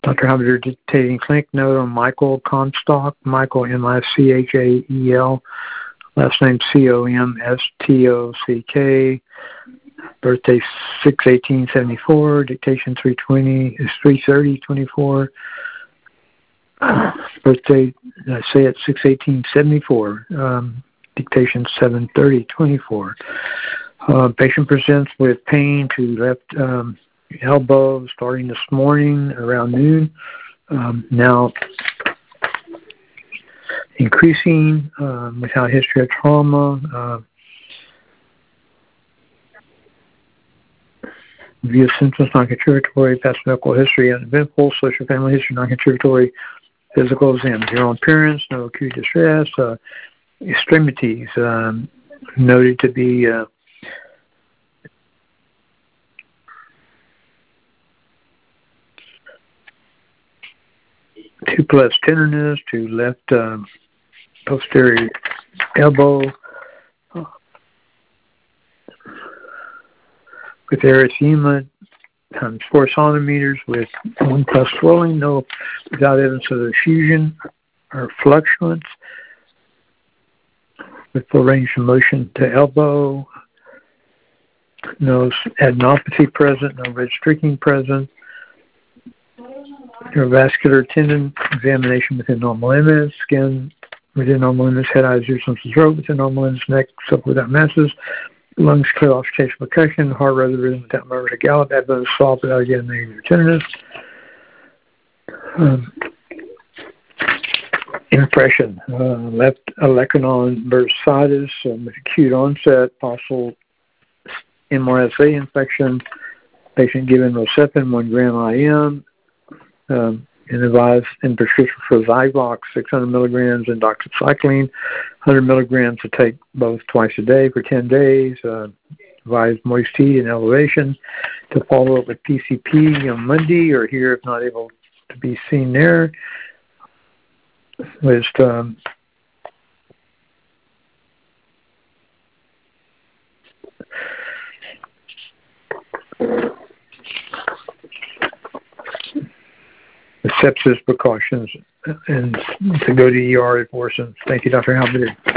Dr. Halbeder dictating clinic note on Michael Comstock, Michael Michael, last name Comstock, birthday 6/18/74, dictation 3:30/24, birthday, I say it 6/18/74, dictation 7:30/24. Patient presents with pain to left elbow starting this morning around noon. Now increasing without history of trauma. View of symptoms non-contributory, past medical history uneventful, social family history non-contributory, physical exam, general appearance, no acute distress, extremities noted to be to plus tenderness to left posterior elbow with erythema times 4 centimeters with 1 plus swelling, no without evidence of effusion or fluctuance, with full range of motion to elbow, no adenopathy present, no red streaking present, neurovascular tendon examination within normal limits, skin within normal limits, head, eyes, ears, nose, and throat within normal limits, neck, stuff without masses, lungs clear off stage percussion, heart rhythm without murmur to gallop, abdomen soft without again negative tenderness. Impression, left olecranon bursitis with acute onset, possible MRSA infection, patient given Rocephin 1 gram IM, and advised in prescription for Zyvox 600 milligrams and doxycycline 100 milligrams to take both twice a day for 10 days. Advised moist tea and elevation to follow up with PCP on Monday or here if not able to be seen there. With sepsis precautions and to go to ER if worsened. Thank you, Dr. Halbeder.